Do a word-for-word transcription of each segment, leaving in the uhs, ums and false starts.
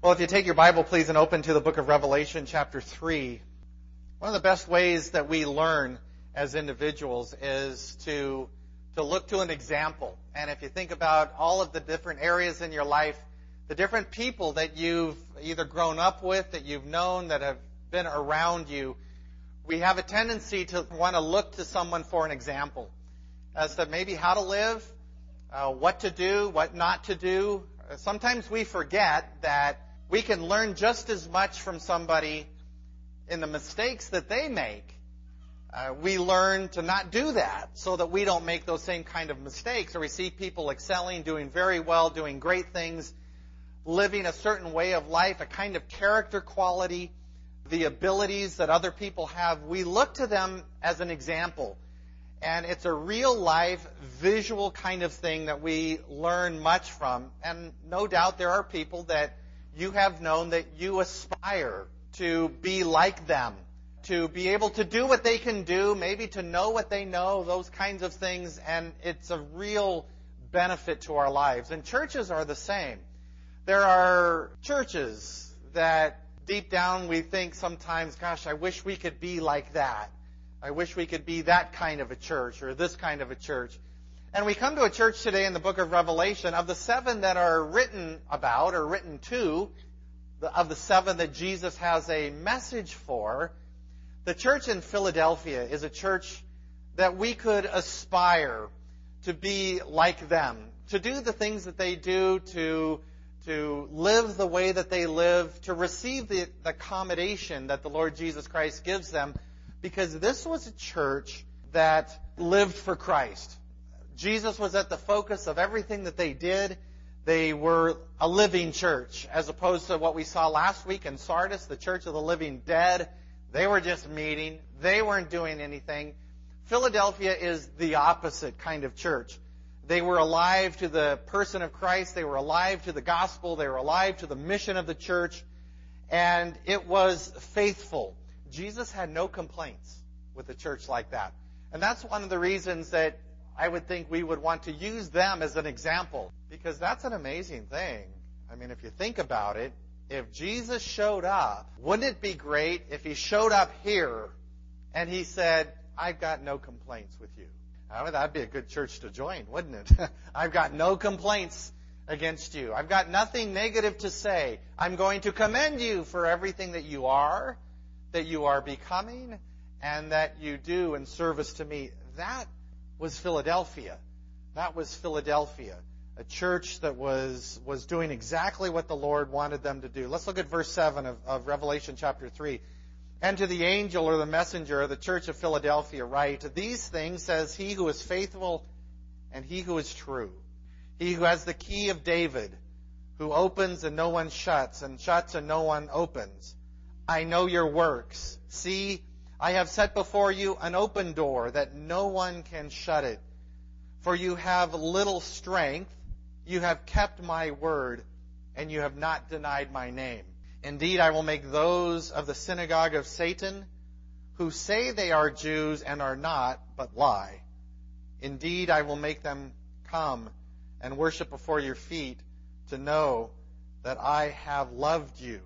Well, if you take your Bible, please, and open to the book of Revelation, chapter three. One of the best ways that we learn as individuals is to, to look to an example. And if you think about all of the different areas in your life, the different people that you've either grown up with, that you've known, that have been around you, we have a tendency to want to look to someone for an example as to maybe how to live, uh, what to do, what not to do. Sometimes we forget that we can learn just as much from somebody in the mistakes that they make. Uh, we learn to not do that so that we don't make those same kind of mistakes. Or we see people excelling, doing very well, doing great things, living a certain way of life, a kind of character quality, the abilities that other people have. We look to them as an example. And it's a real life, visual kind of thing that we learn much from. And no doubt there are people that you have known that you aspire to be like them, to be able to do what they can do, maybe to know what they know, those kinds of things, and it's a real benefit to our lives. And churches are the same. There are churches that deep down we think sometimes, gosh, I wish we could be like that. I wish we could be that kind of a church or this kind of a church. And we come to a church today in the book of Revelation. Of the seven that are written about or written to, of the seven that Jesus has a message for, the church in Philadelphia is a church that we could aspire to be like them, to do the things that they do, to, to live the way that they live, to receive the, the accommodation that the Lord Jesus Christ gives them, because this was a church that lived for Christ. Jesus was at the focus of everything that they did. They were a living church, as opposed to what we saw last week in Sardis, the church of the living dead. They were just meeting. They weren't doing anything. Philadelphia is the opposite kind of church. They were alive to the person of Christ. They were alive to the gospel. They were alive to the mission of the church. And it was faithful. Jesus had no complaints with a church like that. And that's one of the reasons that I would think we would want to use them as an example, because that's an amazing thing. I mean, if you think about it, if Jesus showed up, wouldn't it be great if he showed up here and he said, I've got no complaints with you? I mean, that'd be a good church to join, wouldn't it? I've got no complaints against you. I've got nothing negative to say. I'm going to commend you for everything that you are, that you are becoming, and that you do in service to me. That was Philadelphia. That was Philadelphia, a church that was was doing exactly what the Lord wanted them to do. Let's look at verse seven of, of Revelation chapter three. And to the angel or the messenger of the church of Philadelphia write, these things says he who is faithful and he who is true, he who has the key of David, who opens and no one shuts, and shuts and no one opens. I know your works. See, I have set before you an open door that no one can shut it. For you have little strength, you have kept my word, and you have not denied my name. Indeed, I will make those of the synagogue of Satan who say they are Jews and are not, but lie. Indeed, I will make them come and worship before your feet to know that I have loved you.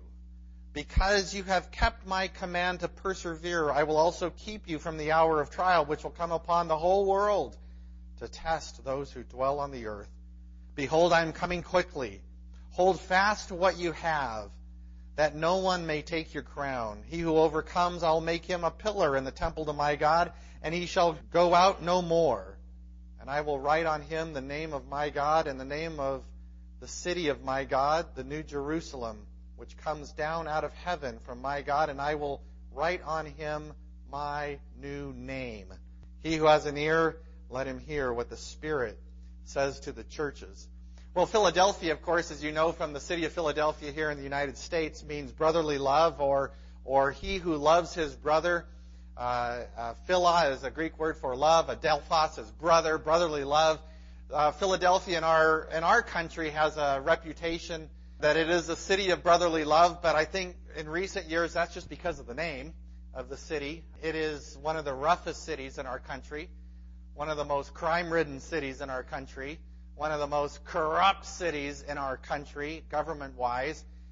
Because you have kept my command to persevere, I will also keep you from the hour of trial, which will come upon the whole world to test those who dwell on the earth. Behold, I am coming quickly. Hold fast to what you have, that no one may take your crown. He who overcomes, I will make him a pillar in the temple to my God, and he shall go out no more. And I will write on him the name of my God and the name of the city of my God, the New Jerusalem, which comes down out of heaven from my God, and I will write on him my new name. He who has an ear, let him hear what the Spirit says to the churches. Well, Philadelphia, of course, as you know from the city of Philadelphia here in the United States, means brotherly love, or or he who loves his brother. Uh, uh, Phila is a Greek word for love. Adelphos is brother, brotherly love. Uh, Philadelphia in our in our country has a reputation that it is a city of brotherly love, but I think in recent years that's just because of the name of the city. It is one of the roughest cities in our country, one of the most crime-ridden cities in our country, one of the most corrupt cities in our country, government-wise.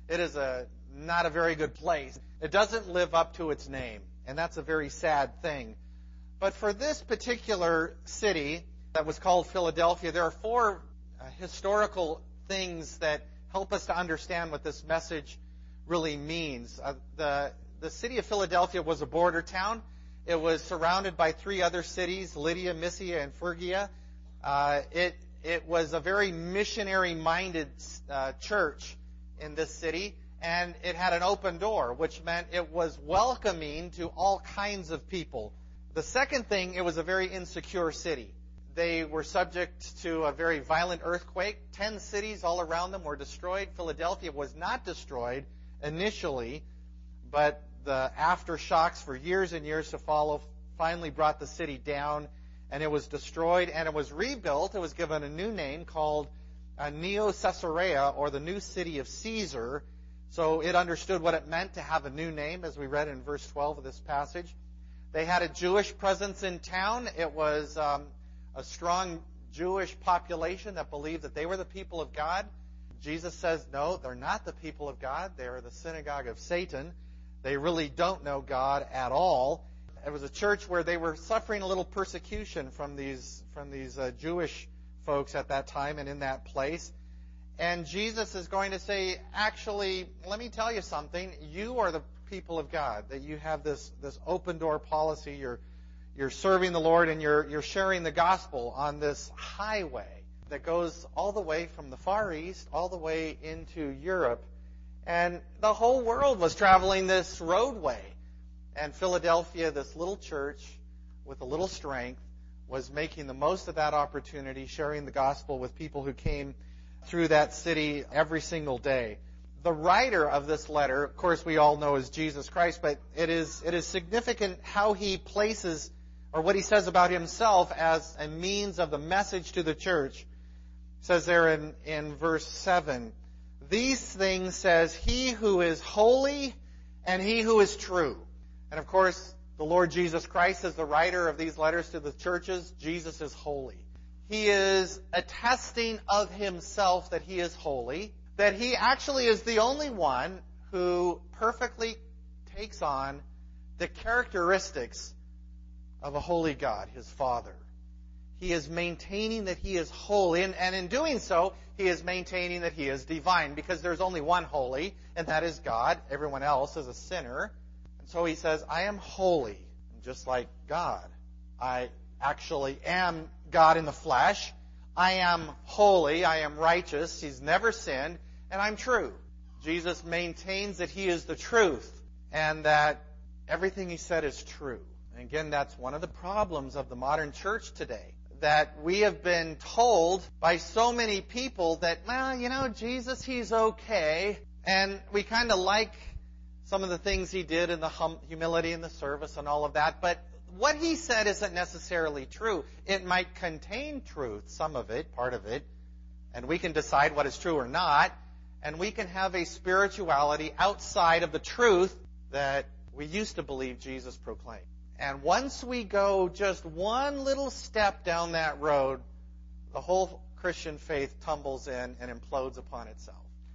It is a not a very good place. It doesn't live up to its name, and that's a very sad thing. But for this particular city that was called Philadelphia, there are four uh, historical things that help us to understand what this message really means. Uh, the the city of Philadelphia was a border town. It was surrounded by three other cities, Lydia, Mysia, and Phrygia. Uh, it it was a very missionary-minded uh, church in this city, and it had an open door, which meant it was welcoming to all kinds of people. The second thing, it was a very insecure city. They were subject to a very violent earthquake. Ten cities all around them were destroyed. Philadelphia was not destroyed initially, but the aftershocks for years and years to follow finally brought the city down, and it was destroyed, and it was rebuilt. It was given a new name called uh, Neo Caesarea, or the new city of Caesar. So it understood what it meant to have a new name, as we read in verse twelve of this passage. They had a Jewish presence in town. It was um, a strong Jewish population that believed that they were the people of God. Jesus says, no, they're not the people of God. They are the synagogue of Satan. They really don't know God at all. It was a church where they were suffering a little persecution from these from these uh, Jewish folks at that time and in that place. And Jesus is going to say, actually, let me tell you something. You are the people of God, that you have this this open door policy. You're you're serving the Lord, and you're you're sharing the gospel on this highway that goes all the way from the Far East all the way into Europe. And the whole world was traveling this roadway. And Philadelphia, this little church with a little strength, was making the most of that opportunity, sharing the gospel with people who came through that city every single day. The writer of this letter, of course, we all know is Jesus Christ, but it is it is significant how he places, or what he says about himself as a means of the message to the church. It says there in, in verse seven, these things says he who is holy and he who is true. And of course, the Lord Jesus Christ is the writer of these letters to the churches. Jesus is holy. He is attesting of himself that he is holy, that he actually is the only one who perfectly takes on the characteristics of a holy God, his Father. He is maintaining that he is holy, and, and in doing so, he is maintaining that he is divine, because there's only one holy, and that is God. Everyone else is a sinner. And so he says, I am holy, just like God. I actually am God in the flesh. I am holy. I am righteous. He's never sinned. And I'm true. Jesus maintains that he is the truth and that everything he said is true. And again, that's one of the problems of the modern church today, that we have been told by so many people that, well, you know, Jesus, he's okay. And we kind of like some of the things he did in the hum- humility in the service and all of that. But what he said isn't necessarily true. It might contain truth, some of it, part of it. And we can decide what is true or not. And we can have a spirituality outside of the truth that we used to believe Jesus proclaimed. And once we go just one little step down that road, the whole Christian faith tumbles in and implodes upon itself.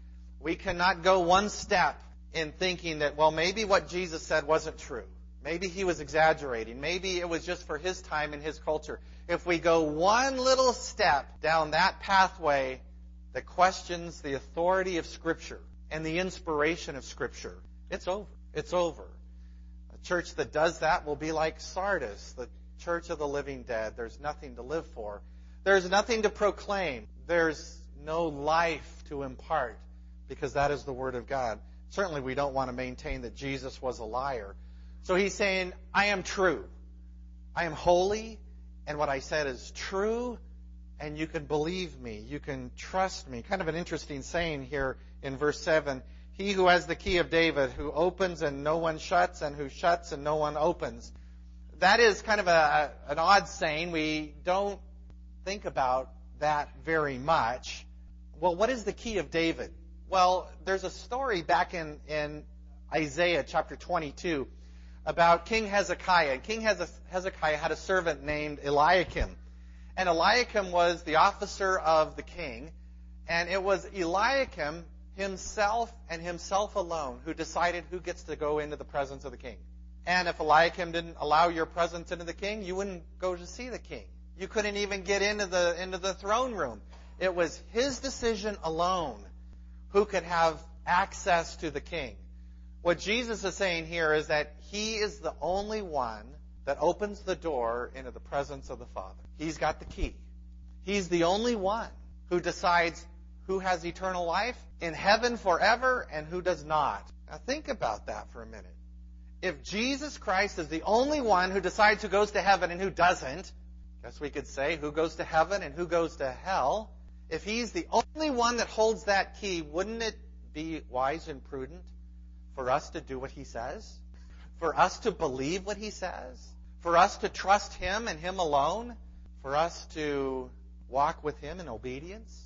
We cannot go one step in thinking that, well, maybe what Jesus said wasn't true. Maybe he was exaggerating. Maybe it was just for his time and his culture. If we go one little step down that pathway that questions the authority of Scripture and the inspiration of Scripture, it's over. It's over. A church that does that will be like Sardis, the church of the living dead. There's nothing to live for. There's nothing to proclaim. There's no life to impart, because that is the Word of God. Certainly we don't want to maintain that Jesus was a liar. So he's saying, I am true. I am holy, and what I said is true, and you can believe me. You can trust me. Kind of an interesting saying here in verse seven. He who has the key of David, who opens and no one shuts, and who shuts and no one opens. That is kind of a, an odd saying. We don't think about that very much. Well, what is the key of David? Well, there's a story back in, in Isaiah chapter twenty-two about King Hezekiah. King Hezekiah had a servant named Eliakim. And Eliakim was the officer of the king. And it was Eliakim himself and himself alone who decided who gets to go into the presence of the king. And if Eliakim didn't allow your presence into the king, you wouldn't go to see the king. You couldn't even get into the into the throne room. It was his decision alone who could have access to the king. What Jesus is saying here is that he is the only one that opens the door into the presence of the Father. He's got the key. He's the only one who decides who has eternal life in heaven forever and who does not. Now think about that for a minute. If Jesus Christ is the only one who decides who goes to heaven and who doesn't, I guess we could say who goes to heaven and who goes to hell. If he's the only one that holds that key, wouldn't it be wise and prudent for us to do what he says? For us to believe what he says? For us to trust him and him alone? For us to walk with him in obedience?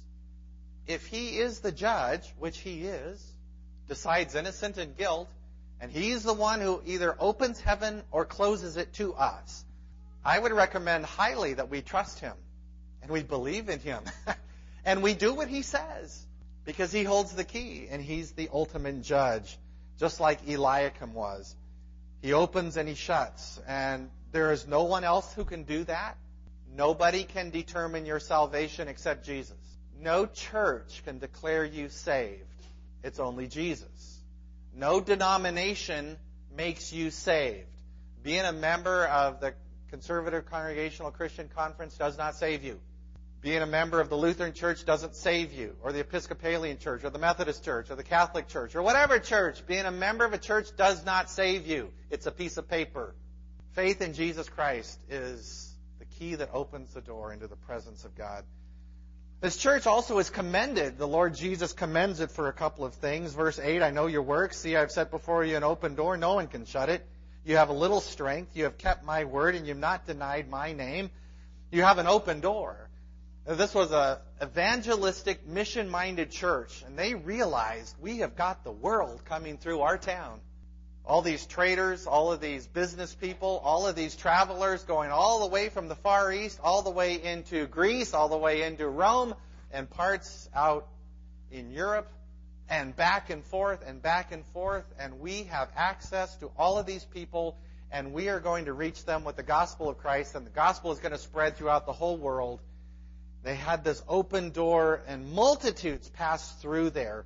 If he is the judge, which he is, decides innocent and guilt, and he's the one who either opens heaven or closes it to us, I would recommend highly that we trust him and we believe in him and we do what he says, because he holds the key and he's the ultimate judge, just like Eliakim was. He opens and he shuts, and there is no one else who can do that. Nobody can determine your salvation except Jesus. No church can declare you saved. It's only Jesus. No denomination makes you saved. Being a member of the Conservative Congregational Christian Conference does not save you. Being a member of the Lutheran Church doesn't save you, or the Episcopalian Church, or the Methodist Church, or the Catholic Church, or whatever church. Being a member of a church does not save you. It's a piece of paper. Faith in Jesus Christ is the key that opens the door into the presence of God. This church also is commended. The Lord Jesus commends it for a couple of things. Verse eight, I know your works. See, I've set before you an open door. No one can shut it. You have a little strength. You have kept my word, and you have not denied my name. You have an open door. This was an evangelistic, mission-minded church, and they realized we have got the world coming through our town. All these traders, all of these business people, all of these travelers going all the way from the Far East, all the way into Greece, all the way into Rome, and parts out in Europe, and back and forth and back and forth. And we have access to all of these people, and we are going to reach them with the gospel of Christ, and the gospel is going to spread throughout the whole world. They had this open door, and multitudes passed through there.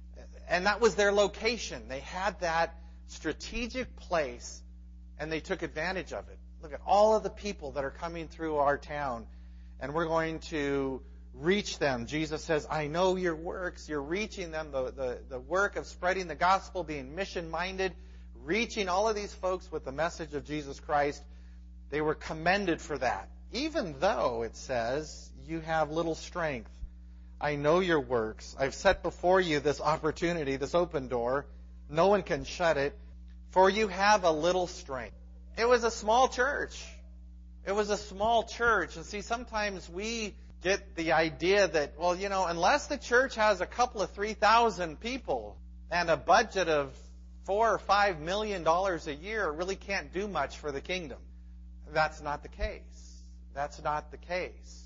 And that was their location. They had that strategic place, and they took advantage of it. Look at all of the people that are coming through our town, and we're going to reach them. Jesus says, I know your works. You're reaching them, the, the, the work of spreading the gospel, being mission-minded, reaching all of these folks with the message of Jesus Christ. They were commended for that, even though it says, you have little strength. I know your works. I've set before you this opportunity, this open door. No one can shut it, for you have a little strength. It was a small church. It was a small church. And see, sometimes we get the idea that, well, you know, unless the church has a couple of three thousand people and a budget of four or five million dollars a year, it really can't do much for the kingdom. That's not the case. That's not the case.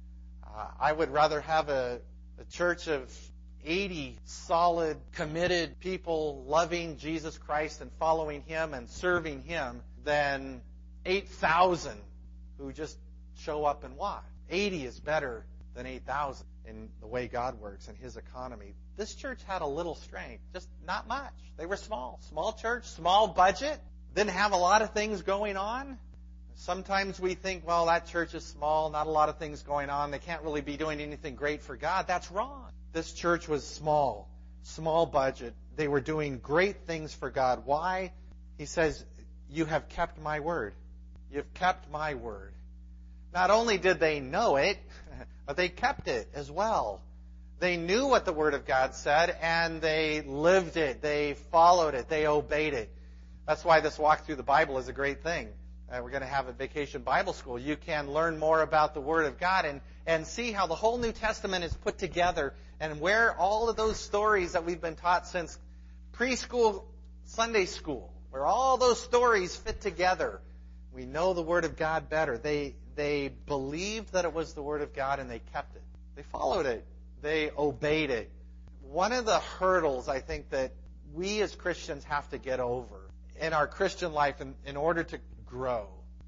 Uh, I would rather have a, a church of eighty solid, committed people loving Jesus Christ and following him and serving him than eight thousand who just show up and watch. eighty is better than eight thousand in the way God works in his economy. This church had a little strength, just not much. They were small. Small church, small budget, didn't have a lot of things going on. Sometimes we think, well, that church is small, not a lot of things going on. They can't really be doing anything great for God. That's wrong. This church was small, small budget. They were doing great things for God. Why? He says, you have kept my word. You've kept my word. Not only did they know it, but they kept it as well. They knew what the word of God said, and they lived it. They followed it. They obeyed it. That's why this walk through the Bible is a great thing. Uh, we're going to have a Vacation Bible School. You can learn more about the Word of God and, and see how the whole New Testament is put together and where all of those stories that we've been taught since preschool, Sunday school, where all those stories fit together. We know the Word of God better. They, they believed that it was the Word of God, and they kept it. They followed it. They obeyed it. one of the hurdles I think that we as Christians have to get over in our Christian life in, in order to grow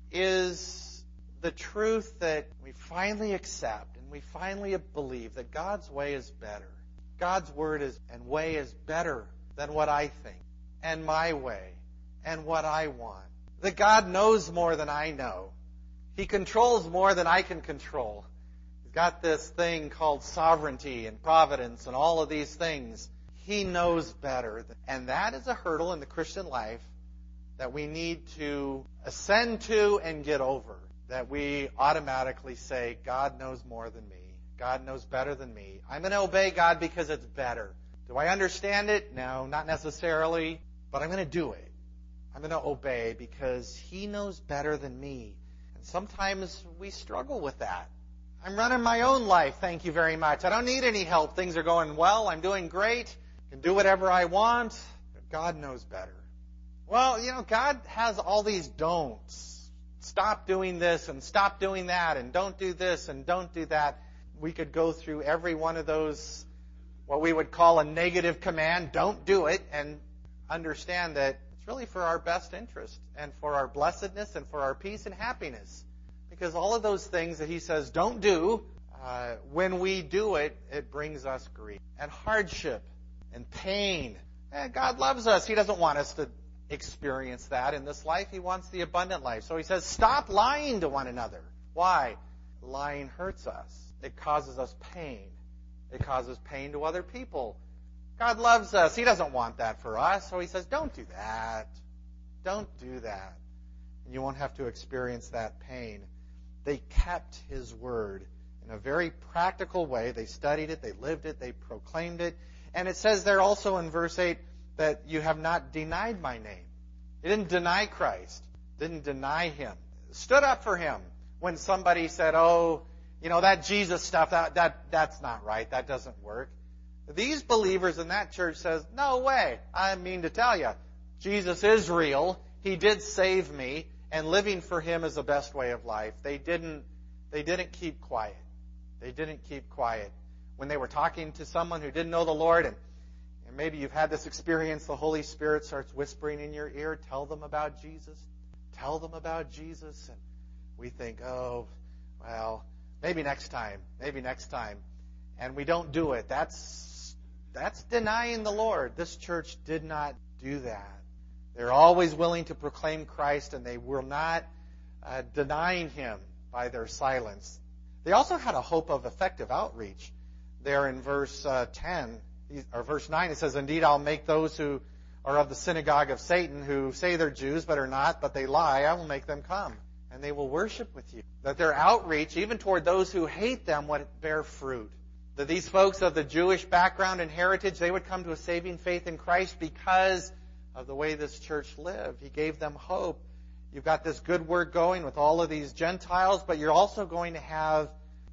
is the truth that we finally accept and we finally believe that God's way is better. God's word is and way is better than what I think and my way and what I want. That God knows more than I know. He controls more than I can control. He's got this thing called sovereignty and providence and all of these things. He knows better. And that is a hurdle in the Christian life that we need to ascend to and get over. That we automatically say, God knows more than me. God knows better than me. I'm going to obey God because it's better. Do I understand it? No, not necessarily. But I'm going to do it. I'm going to obey because He knows better than me. And sometimes we struggle with that. I'm running my own life, thank you very much. I don't need any help. Things are going well. I'm doing great. I can do whatever I want. But God knows better. Well, you know, God has all these don'ts. Stop doing this and stop doing that and don't do this and don't do that. We could go through every one of those, what we would call a negative command, don't do it, and understand that it's really for our best interest and for our blessedness and for our peace and happiness. Because all of those things that He says don't do, uh, when we do it, it brings us grief and hardship and pain. And God loves us. He doesn't want us to experience that in this life. He wants the abundant life. So He says, stop lying to one another. Why? Lying hurts us. It causes us pain. It causes pain to other people. God loves us. He doesn't want that for us. So He says, don't do that. Don't do that. And you won't have to experience that pain. They kept His word in a very practical way. They studied it. They lived it. They proclaimed it. And it says there also in verse eight that you have not denied my name. They didn't deny Christ. Didn't deny Him. Stood up for Him when somebody said, oh, you know, that Jesus stuff, that, that that's not right. That doesn't work. These believers in that church says, no way. I mean to tell you, Jesus is real. He did save me, and living for Him is the best way of life. They didn't, they didn't keep quiet. They didn't keep quiet. When they were talking to someone who didn't know the Lord, and, and maybe you've had this experience, the Holy Spirit starts whispering in your ear, tell them about Jesus. Tell them about Jesus. And we think, oh, well, maybe next time. Maybe next time. And we don't do it. That's that's denying the Lord. This church did not do that. They're always willing to proclaim Christ, and they were not uh, denying Him by their silence. They also had a hope of effective outreach. There in verse uh, ten, or verse nine, it says, indeed, I'll make those who are of the synagogue of Satan, who say they're Jews but are not, but they lie, I will make them come, and they will worship with you. That their outreach, even toward those who hate them, would bear fruit. That these folks of the Jewish background and heritage, they would come to a saving faith in Christ because of the way this church lived. He gave them hope. You've got this good work going with all of these Gentiles, but you're also going to have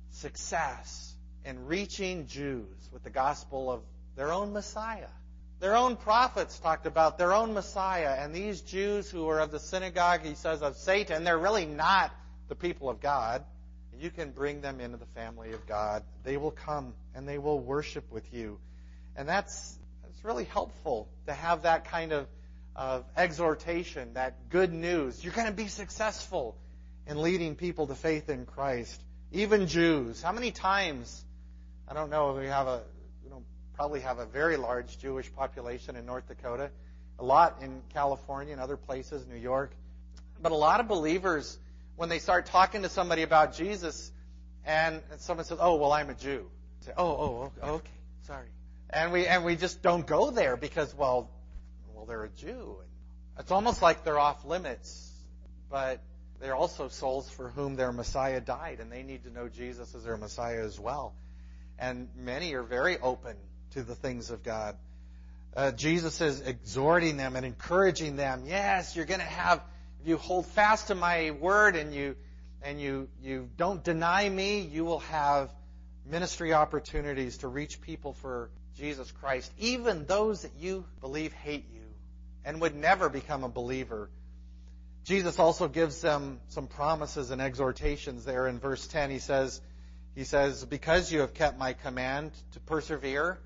success in reaching Jews with the gospel of their own Messiah. Their own prophets talked about their own Messiah, and these Jews who are of the synagogue, he says, of Satan, they're really not the people of God. You can bring them into the family of God. They will come and they will worship with you. And that's, that's really helpful to have that kind of, of exhortation, that good news. You're going to be successful in leading people to faith in Christ. Even Jews. How many times, I don't know, we have a, we don't probably have a very large Jewish population in North Dakota, a lot in California and other places, New York. But a lot of believers, when they start talking to somebody about Jesus, and someone says, "Oh, well, I'm a Jew," say, "Oh, oh, okay, sorry," and we and we just don't go there because, well, well, they're a Jew. It's almost like they're off limits, but they're also souls for whom their Messiah died, and they need to know Jesus as their Messiah as well. And many are very open to the things of God. Uh, Jesus is exhorting them and encouraging them. Yes, you're going to have. If you hold fast to my word and you and you you don't deny me, you will have ministry opportunities to reach people for Jesus Christ, even those that you believe hate you and would never become a believer. Jesus also gives them some promises and exhortations there in verse ten. He says, he says, because you have kept my command to persevere,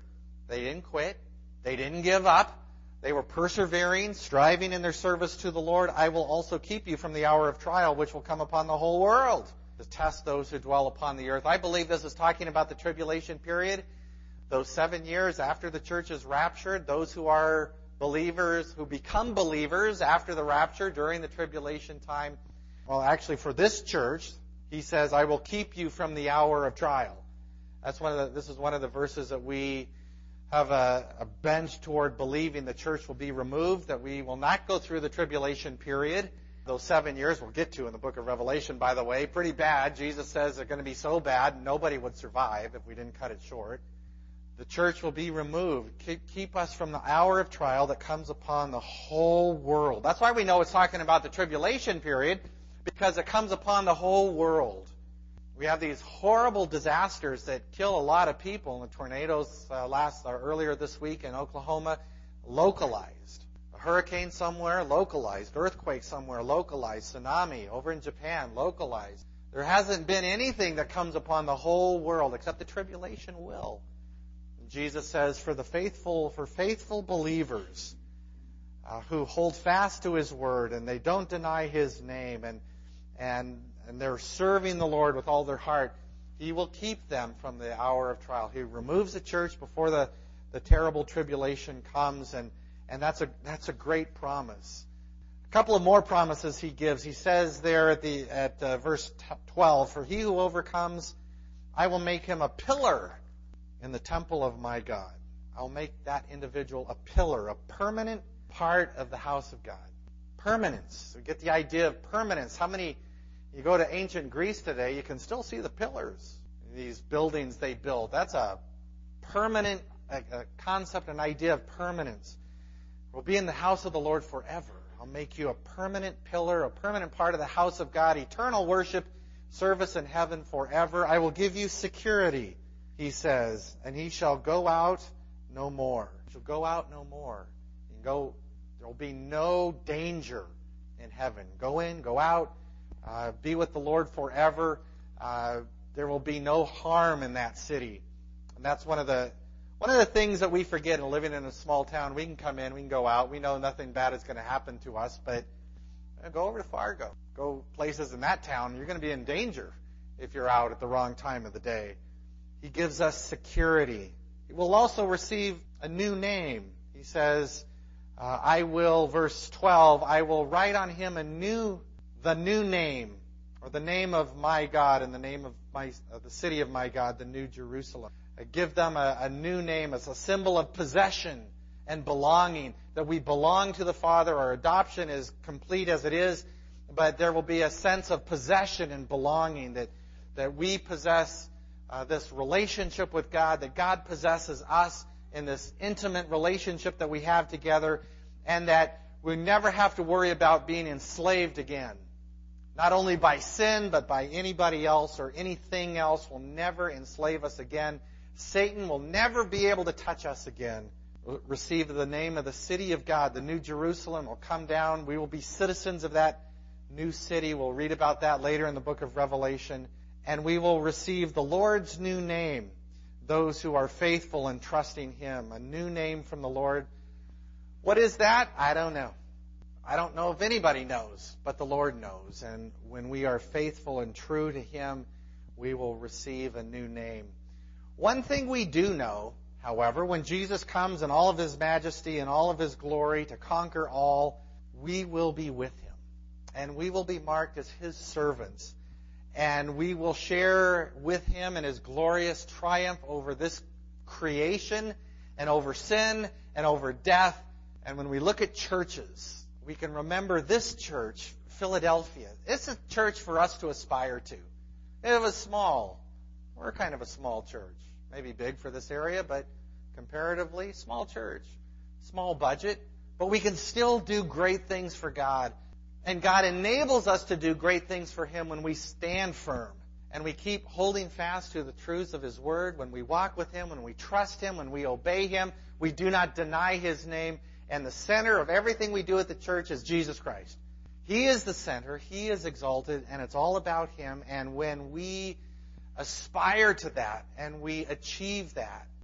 They didn't quit. They didn't give up. They were persevering, striving in their service to the Lord. I will also keep you from the hour of trial, which will come upon the whole world, to test those who dwell upon the earth. I believe this is talking about the tribulation period, those seven years after the church is raptured, those who are believers, who become believers after the rapture during the tribulation time. Well, actually, for this church, he says, I will keep you from the hour of trial. That's one of the, this is one of the verses that we have a, a bent toward believing the church will be removed, that we will not go through the tribulation period. Those seven years we'll get to in the book of Revelation, by the way, pretty bad. Jesus says they're going to be so bad nobody would survive if we didn't cut it short. The church will be removed. Keep, keep us from the hour of trial that comes upon the whole world. That's why we know it's talking about the tribulation period, because it comes upon the whole world. We have these horrible disasters that kill a lot of people. The tornadoes uh, last uh, earlier this week in Oklahoma, localized. A hurricane somewhere, localized. Earthquake somewhere, localized. Tsunami over in Japan, localized. There hasn't been anything that comes upon the whole world except the tribulation will. And Jesus says, for the faithful, for faithful believers uh, who hold fast to His word and they don't deny His name and and and they're serving the Lord with all their heart, He will keep them from the hour of trial. He removes the church before the, the terrible tribulation comes, and, and that's a that's a great promise. A couple of more promises He gives. He says there at the at uh, verse twelve, for he who overcomes, I will make him a pillar in the temple of my God. I'll make that individual a pillar, a permanent part of the house of God. Permanence. We get the idea of permanence. How many, you go to ancient Greece today, you can still see the pillars, these buildings they build. That's a permanent a, a concept, an idea of permanence. We'll be in the house of the Lord forever. I'll make you a permanent pillar, a permanent part of the house of God, eternal worship, service in heaven forever. I will give you security, He says, and he shall go out no more. He shall go out no more. You can go. There will be no danger in heaven. Go in, go out, uh, be with the Lord forever. Uh, there will be no harm in that city. And that's one of the one of the things that we forget in living in a small town. We can come in, we can go out. We know nothing bad is going to happen to us, but uh, go over to Fargo. Go places in that town. You're going to be in danger if you're out at the wrong time of the day. He gives us security. He will also receive a new name. He says, Uh, I will, verse twelve, I will write on him a new, the new name, or the name of my God, and the name of my, uh, the city of my God, the New Jerusalem. I give them a, a new name as a symbol of possession and belonging, that we belong to the Father. Our adoption is complete as it is, but there will be a sense of possession and belonging, that, that we possess uh, this relationship with God, that God possesses us in this intimate relationship that we have together, and that we never have to worry about being enslaved again. Not only by sin, but by anybody else or anything else will never enslave us again. Satan will never be able to touch us again. We'll receive the name of the city of God, the New Jerusalem will come down. We will be citizens of that new city. We'll read about that later in the book of Revelation. And we will receive the Lord's new name. Those who are faithful and trusting Him. A new name from the Lord. What is that? I don't know. I don't know if anybody knows, but the Lord knows. And when we are faithful and true to Him, we will receive a new name. One thing we do know, however, when Jesus comes in all of His majesty and all of His glory to conquer all, we will be with Him. And we will be marked as His servants. And we will share with Him in His glorious triumph over this creation and over sin and over death. And when we look at churches, we can remember this church, Philadelphia. It's a church for us to aspire to. It was small. We're kind of a small church. Maybe big for this area, but comparatively small church. Small budget. But we can still do great things for God. And God enables us to do great things for Him when we stand firm and we keep holding fast to the truths of His Word, when we walk with Him, when we trust Him, when we obey Him. We do not deny His name. And the center of everything we do at the church is Jesus Christ. He is the center. He is exalted, and it's all about Him. And when we aspire to that and we achieve that,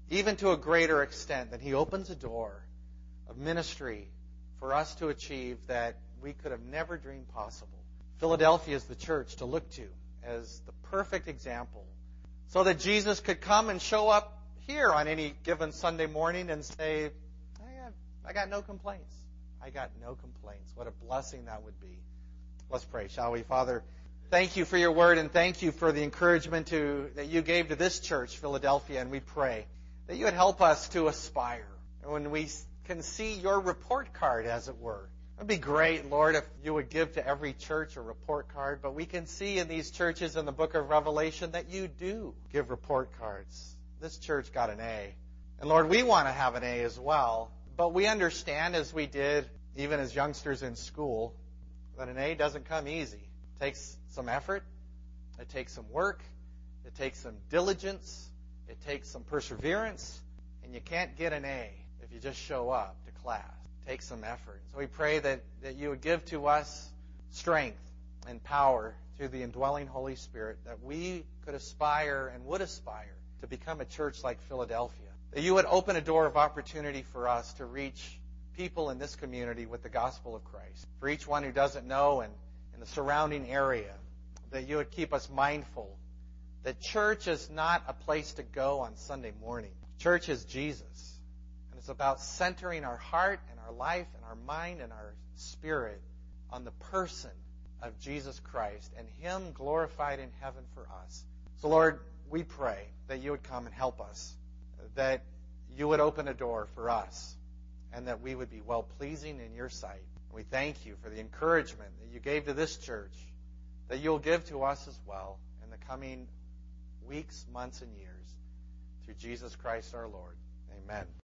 even to a greater extent, that He opens a door of ministry for us to achieve that we could have never dreamed possible. Philadelphia is the church to look to as the perfect example, so that Jesus could come and show up here on any given Sunday morning and say, I got, I got no complaints. I got no complaints. What a blessing that would be. Let's pray, shall we? Father, thank you for your word, and thank you for the encouragement to, that you gave to this church, Philadelphia, and we pray that you would help us to aspire. And when we can see your report card, as it were, it would be great, Lord, if you would give to every church a report card, but we can see in these churches in the book of Revelation that you do give report cards. This church got an A. And Lord, we want to have an A as well, but we understand, as we did even as youngsters in school, that an A doesn't come easy. It takes some effort. It takes some work. It takes some diligence. It takes some perseverance. And you can't get an A if you just show up to class. It takes some effort. So we pray that, that you would give to us strength and power through the indwelling Holy Spirit, that we could aspire and would aspire to become a church like Philadelphia. That you would open a door of opportunity for us to reach people in this community with the gospel of Christ. For each one who doesn't know and in the surrounding area, that you would keep us mindful that church is not a place to go on Sunday morning. Church is Jesus. And it's about centering our heart and our life and our mind and our spirit on the person of Jesus Christ and Him glorified in heaven for us. So Lord, we pray that you would come and help us, that you would open a door for us, and that we would be well-pleasing in your sight. And we thank you for the encouragement that you gave to this church, that you'll give to us as well in the coming weeks, months, and years. Through Jesus Christ our Lord. Amen.